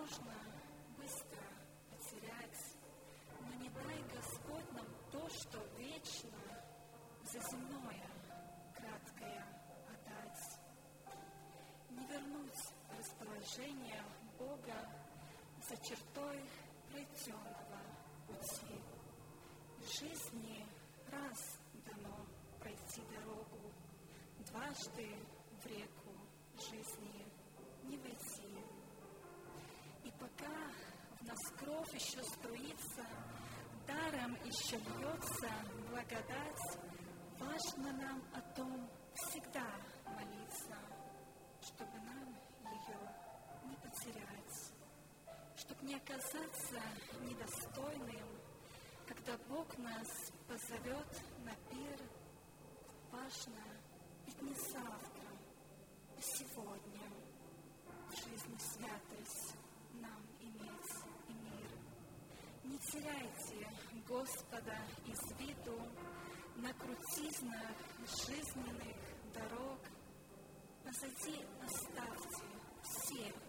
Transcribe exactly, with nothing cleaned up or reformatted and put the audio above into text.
можно быстро потерять, но не дай Господь нам то, что вечно, за земное, краткое отдать. Не вернуть расположение Бога за чертой пройденного пути. В жизни раз дано пройти дорогу, дважды в реку жизни не войти. И пока в нас кровь еще струится, даром еще льется благодать, важно нам о том всегда молиться, чтобы нам ее не потерять, чтобы не оказаться недостойным, когда Бог нас позовет на пир. Важно ведь не завтра, а сегодня в жизни святость нам иметь и мир. Не теряйте Господа из виду на крутизнах жизненных дорог. Позади оставьте все